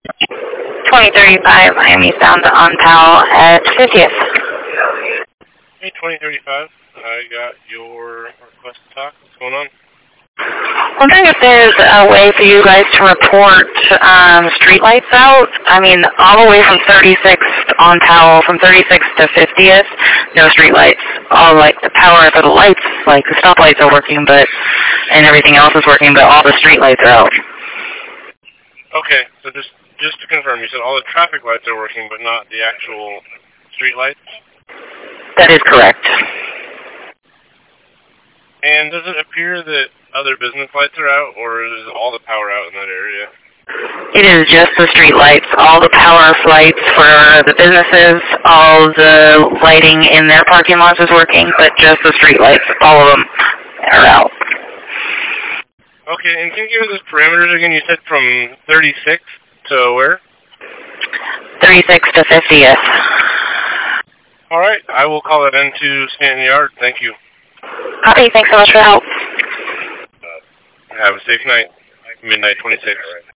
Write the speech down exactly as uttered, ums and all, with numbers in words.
twenty thirty-five Miami Sound on Powell at fiftieth. Hey, twenty thirty-five. I got your request to talk. What's going on? Wondering if there's a way for you guys to report um, streetlights out. I mean, all the way from thirty-sixth on Powell, from thirty-sixth to fiftieth, no streetlights. All like the power for the lights, like the stoplights are working, but and everything else is working, but all the streetlights are out. Okay, so just just to confirm, you said all the traffic lights are working, but not the actual street lights? That is correct. And does it appear that other business lights are out, or is all the power out in that area? It is just the street lights. All the power lights for the businesses, all the lighting in their parking lots is working, but just the street lights, all of them are out. Okay, and can you give us those parameters again? You said from thirty-sixth to where? thirty-sixth to fiftieth. All right, I will call that into Stanton Yard. Thank you. Copy. Thanks so much for the help. Uh, have a safe night. Midnight twenty-six.